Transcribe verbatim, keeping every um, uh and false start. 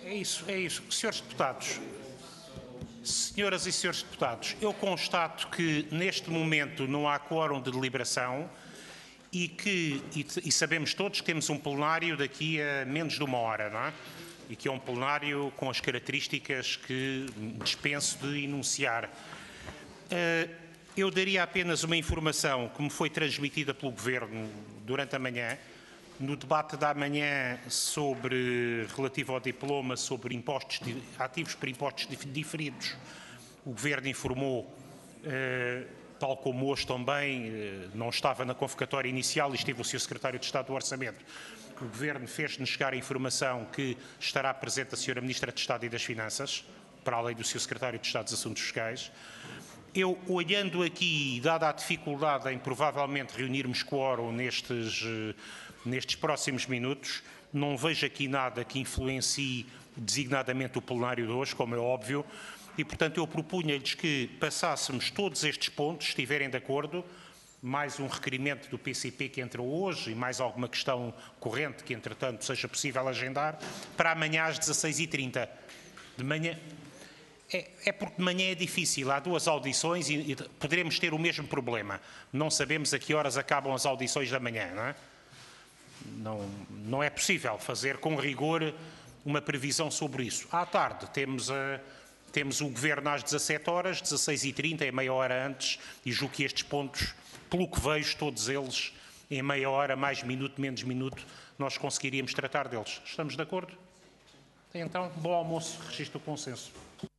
É isso, é isso. Senhores deputados, senhoras e senhores deputados, eu constato que neste momento não há quórum de deliberação e que, e, e sabemos todos que temos um plenário daqui a menos de uma hora, não é? E que é um plenário com as características que dispenso de enunciar. Uh, eu daria apenas uma informação que me foi transmitida pelo Governo durante a manhã. No debate da manhã sobre, relativo ao diploma sobre impostos ativos por impostos diferidos, o Governo informou, eh, tal como hoje também, eh, não estava na convocatória inicial e esteve o seu Secretário de Estado do Orçamento, o Governo fez-nos chegar a informação que estará presente a senhora Ministra de Estado e das Finanças, para além do seu Secretário de Estado dos Assuntos Fiscais. Eu, olhando aqui, dada a dificuldade em provavelmente reunirmos quórum nestes, nestes próximos minutos, não vejo aqui nada que influencie designadamente o plenário de hoje, como é óbvio, e portanto eu propunha-lhes que passássemos todos estes pontos, se estiverem de acordo, mais um requerimento do P C P que entra hoje e mais alguma questão corrente que entretanto seja possível agendar, para amanhã às dezasseis e trinta. De manhã... É, é porque de manhã é difícil, há duas audições e, e poderemos ter o mesmo problema. Não sabemos a que horas acabam as audições da manhã, não é? Não, não é possível fazer com rigor uma previsão sobre isso. À tarde temos, a, temos o Governo às dezassete horas, dezasseis e trinta, é meia hora antes, e julgo que estes pontos, pelo que vejo, todos eles, em meia hora, mais minuto, menos minuto, nós conseguiríamos tratar deles. Estamos de acordo? Então, bom almoço, registro o consenso.